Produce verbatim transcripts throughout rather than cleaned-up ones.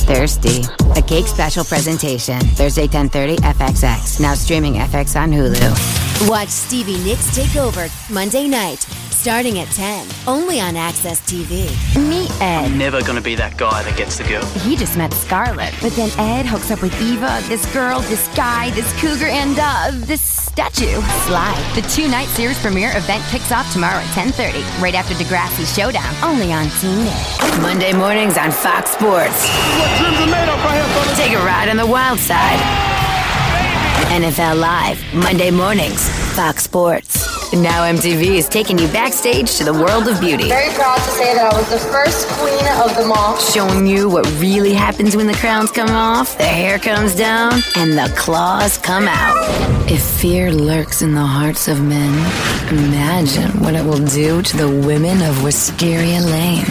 Thirsty. A Cake special presentation. Thursday, ten thirty, F X X. Now streaming F X on Hulu. Watch Stevie Nicks Take Over Monday night, starting at ten, only on Access T V. Meet Ed. I'm never gonna be that guy that gets the girl. He just met Scarlett, but then Ed hooks up with Eva, this girl, this guy, this cougar, and uh, this statue. Slide. The two-night series premiere event kicks off tomorrow at ten thirty, right after Degrassi Showdown, only on T N T. Monday mornings on Fox Sports. What dreams are made of right here, fellas. Take a ride on the wild side. N F L Live, Monday mornings, Fox Sports. Now M T V is taking you backstage to the world of beauty. Very proud to say that I was the first queen of them all. Showing you what really happens when the crowns come off, the hair comes down, and the claws come out. If fear lurks in the hearts of men, imagine what it will do to the women of Wisteria Lane.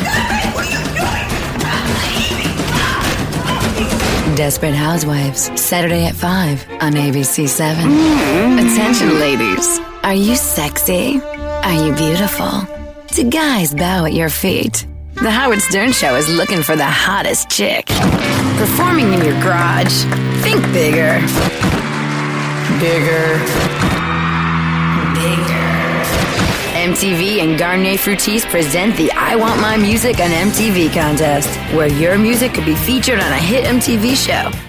Desperate Housewives, Saturday at five on A B C seven. Mm-hmm. Attention, ladies. Are you sexy? Are you beautiful? Do guys bow at your feet? The Howard Stern Show is looking for the hottest chick. Performing in your garage. Think bigger. Bigger. Bigger. M T V and Garnier Fructis present the I Want My Music on M T V contest, where your music could be featured on a hit M T V show.